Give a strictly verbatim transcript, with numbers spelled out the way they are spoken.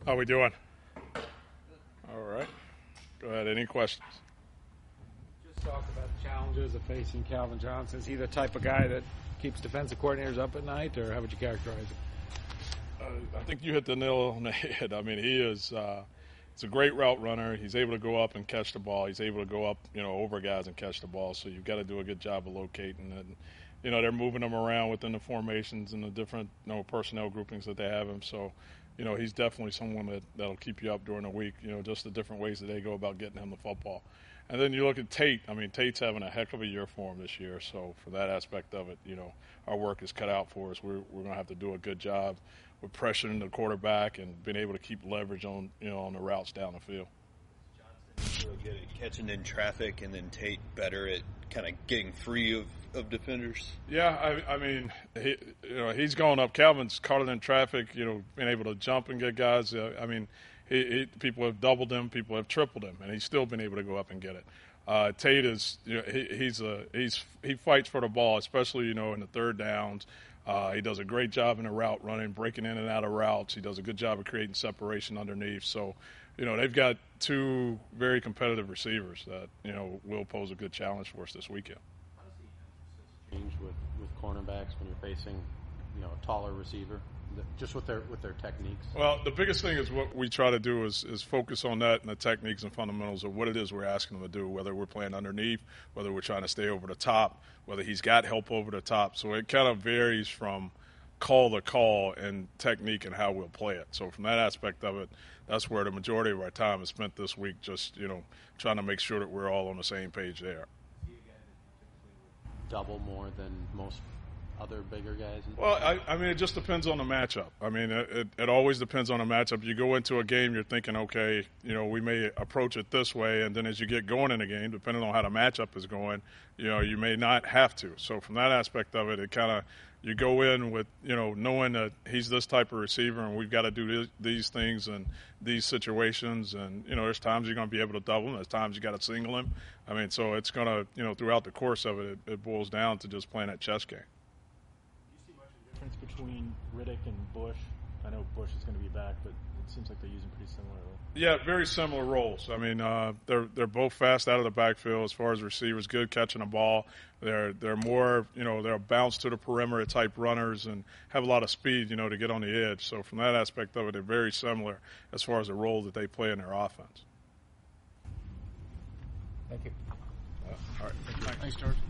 How we doing? All right. Go ahead. Any questions? Just talk about the challenges of facing Calvin Johnson. Is he the type of guy that keeps defensive coordinators up at night, or how would you characterize him? Uh, I think you hit the nail on the head. I mean, he is uh, he's a great route runner. He's able to go up and catch the ball. He's able to go up, you know, over guys and catch the ball. So you've got to do a good job of locating it. And, you know, they're moving him around within the formations and the different, you know, personnel groupings that they have him. So, you know, he's definitely someone that, that'll keep you up during the week, you know, just the different ways that they go about getting him the football. And then you look at Tate. I mean, Tate's having a heck of a year for him this year. So for that aspect of it, you know, our work is cut out for us. We're, we're going to have to do a good job with pressuring the quarterback and being able to keep leverage on, you know, on the routes down the field. Johnson really good at catching in traffic, and then Tate better at kind of getting free of, of defenders. Yeah, I, I mean, he, you know, he's going up. Calvin's caught it in traffic, you know, being able to jump and get guys. Uh, I mean, he, he, people have doubled him, people have tripled him, and he's still been able to go up and get it. Uh, Tate is, you know, he, he's a he's he fights for the ball, especially, you know, in the third downs. Uh, he does a great job in the route running, breaking in and out of routes. He does a good job of creating separation underneath. So, you know, they've got two very competitive receivers that, you know, will pose a good challenge for us this weekend. How does the emphasis change with, with cornerbacks when you're facing, you know, a taller receiver, just with their with their techniques? Well, the biggest thing is what we try to do is, is focus on that and the techniques and fundamentals of what it is we're asking them to do, whether we're playing underneath, whether we're trying to stay over the top, whether he's got help over the top. So it kind of varies from call to call and technique and how we'll play it. So from that aspect of it, that's where the majority of our time is spent this week, just, you know, trying to make sure that we're all on the same page there. Double more than most other bigger guys? Well, I, I mean, it just depends on the matchup. I mean, it, it, it always depends on the matchup. You go into a game, you're thinking, okay, you know, we may approach it this way, and then as you get going in the game, depending on how the matchup is going, you know, you may not have to. So from that aspect of it, it kind of, you go in with, you know, knowing that he's this type of receiver and we've got to do this, these things and these situations. And, you know, there's times you're going to be able to double him. There's times you got to single him. I mean, so it's going to, you know, throughout the course of it, it, it boils down to just playing that chess game. Do you see much of a difference between Riddick and Bush? I know Bush is going to be back, but it seems like they're using pretty similarly. Yeah, very similar roles. I mean, uh, they're they're both fast out of the backfield as far as receivers, good catching the ball. They're they're more, you know, they're bounce to the perimeter type runners and have a lot of speed, you know, to get on the edge. So from that aspect of it, they're very similar as far as the role that they play in their offense. Thank you. Uh, all right. Thanks, George.